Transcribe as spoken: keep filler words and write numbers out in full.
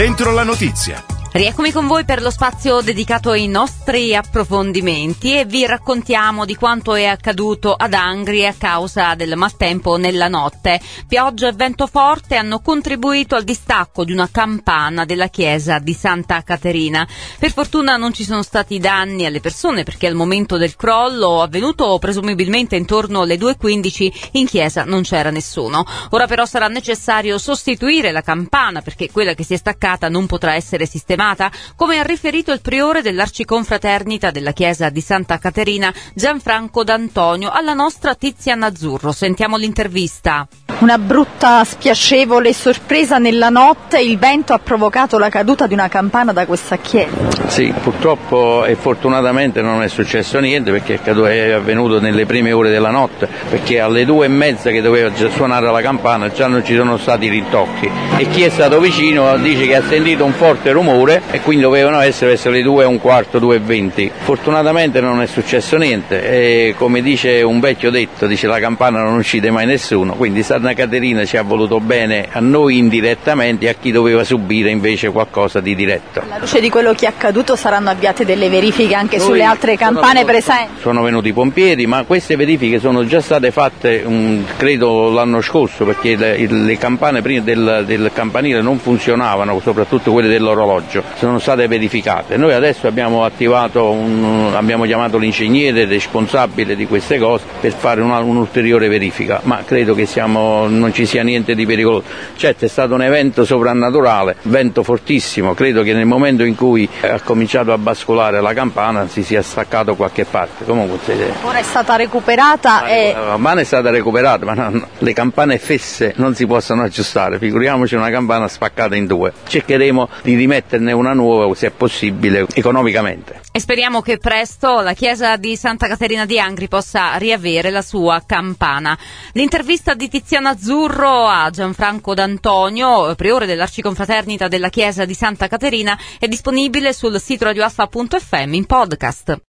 Dentro la notizia. Rieccomi con voi per lo spazio dedicato ai nostri approfondimenti e vi raccontiamo di quanto è accaduto ad Angri a causa del maltempo nella notte. Pioggia e vento forte hanno contribuito al distacco di una campana della chiesa di Santa Caterina. Per fortuna non ci sono stati danni alle persone perché al momento del crollo, avvenuto presumibilmente intorno alle due e quindici, in chiesa non c'era nessuno. Ora però sarà necessario sostituire la campana perché quella che si è staccata non potrà essere sistemata, come ha riferito il priore dell'Arciconfraternita della chiesa di Santa Caterina, Gianfranco D'Antonio, alla nostra Tiziana Azzurro. Sentiamo l'intervista. Una brutta, spiacevole sorpresa nella notte, il vento ha provocato la caduta di una campana da questa chiesa. Sì, purtroppo e fortunatamente non è successo niente perché è avvenuto nelle prime ore della notte, perché alle due e mezza che doveva già suonare la campana già non ci sono stati rintocchi e chi è stato vicino dice che ha sentito un forte rumore e quindi dovevano essere verso le due e un quarto, due e venti. Fortunatamente non è successo niente e come dice un vecchio detto, dice la campana non uccide mai nessuno, quindi Santa Caterina ci ha voluto bene a noi indirettamente e a chi doveva subire invece qualcosa di diretto. Alla luce di quello che è accaduto saranno avviate delle verifiche anche noi sulle altre campane sono, presenti? Sono venuti i pompieri, ma queste verifiche sono già state fatte um, credo l'anno scorso perché le, le campane prima del, del campanile non funzionavano, soprattutto quelle dell'orologio. Sono state verificate. Noi adesso abbiamo attivato, un, abbiamo chiamato l'ingegnere responsabile di queste cose per fare una, un'ulteriore verifica, ma credo che siamo, non ci sia niente di pericoloso. Certo è stato un evento sovrannaturale, vento fortissimo, credo che nel momento in cui ha cominciato a bascolare la campana si sia staccato qualche parte. Comunque, se... Ora è stata recuperata e... La campana è stata recuperata, ma no, le campane fesse non si possono aggiustare, figuriamoci una campana spaccata in due. Cercheremo di rimetterne una nuova se è possibile economicamente. E speriamo che presto la chiesa di Santa Caterina di Angri possa riavere la sua campana. L'intervista di Tiziana Azzurro a Gianfranco D'Antonio, priore dell'Arciconfraternita della chiesa di Santa Caterina, è disponibile sul sito radioalfa punto effe emme in podcast.